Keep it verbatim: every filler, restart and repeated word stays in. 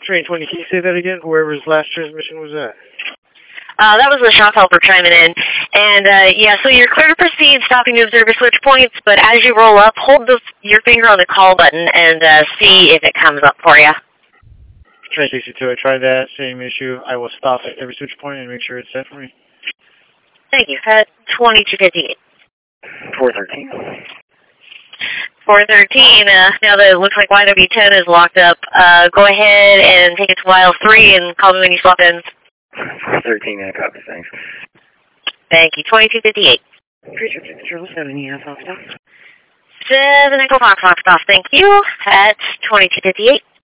Train twenty, can you say that again? Whoever's last transmission was at? Uh, that was the shop helper chiming in. And, uh, yeah, so you're clear to proceed, stopping to observe your switch points, but as you roll up, hold the, your finger on the call button and uh, see if it comes up for you. Train sixty-two, I tried that, same issue. I will stop at every switch point and make sure it's set for me. Thank you. At twenty-two fifty-eight. four thirteen. four thirteen, uh, now that it looks like Y W ten is locked up, uh, go ahead and take it to Y L three and call me when you swap in. four thirteen, yeah, copy, thanks. Thank you. twenty-two fifty-eight. Creature Control seven, yeah, Fox Fox. seven Echo Fox Fox Fox, thank you. At twenty-two fifty-eight.